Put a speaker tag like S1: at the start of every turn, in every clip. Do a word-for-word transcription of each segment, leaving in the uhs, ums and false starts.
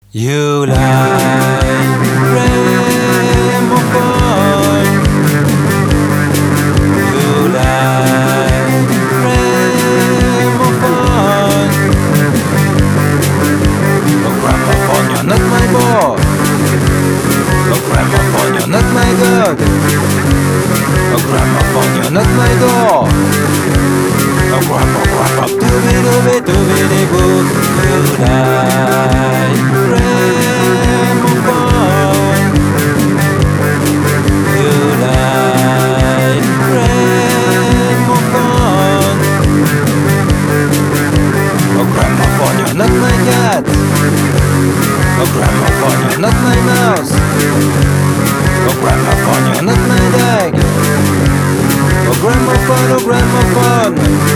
S1: You like gramophone. You like gramophone. Oh gramophone, you're not my boy. Oh gramophone, you're not my dog. Oh gramophone, you're not my door. Oh grandpa, grandpa, dooby dooby dooby doo boo. You like gramophone. You like gramophone. Oh gramophone, you're not my cat. Oh gramophone, you're not my mouse. Oh gramophone, you're not my dog. Oh gramophone, oh gramophone.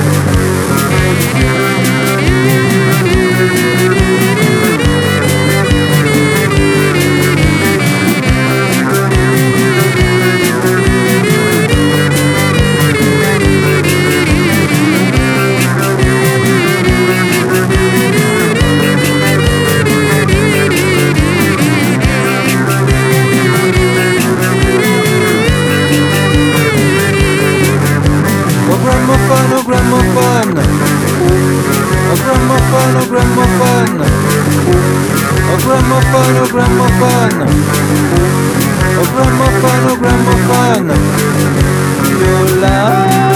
S1: Gramophone, oh gramophone. Oh gramophone, oh gramophone. Oh gramophone, oh gramophone. Oh gramophone, oh gramophone. You like